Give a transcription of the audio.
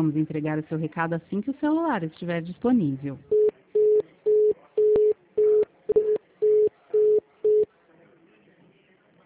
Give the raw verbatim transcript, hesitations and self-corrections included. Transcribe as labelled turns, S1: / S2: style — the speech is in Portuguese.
S1: vamos entregar o seu recado assim que o celular estiver disponível.